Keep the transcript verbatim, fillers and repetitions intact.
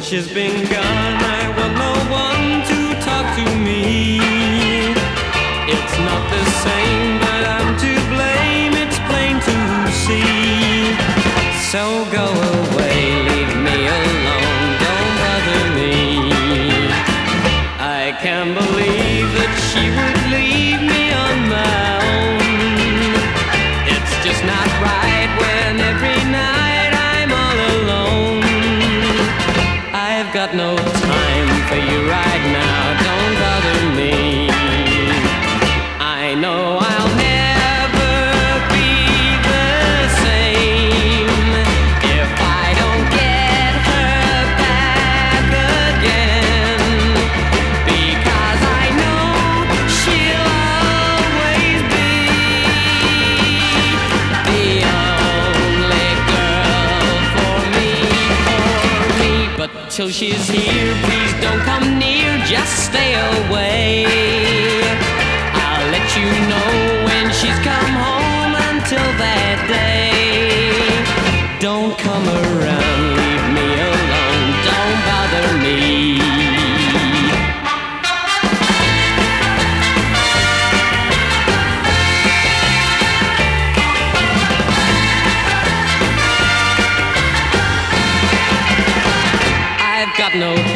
she's been gone, I want no one to talk to me. It's not the same, but I'm to blame, it's plain to see. So go away, leave me alone, don't bother me. I can't believe that she would leave me on my own. It's just not right when every night I'm all alone. I've got no time for you right now, don't bother me. I know I'll never be the same if I don't get her back again, because I know she'll always be the only girl for me, for me. But till she's here, please don't come near, just stay away. I'll let you know when she's come home. Until that day, don't come around, leave me alone, don't bother me. I've got no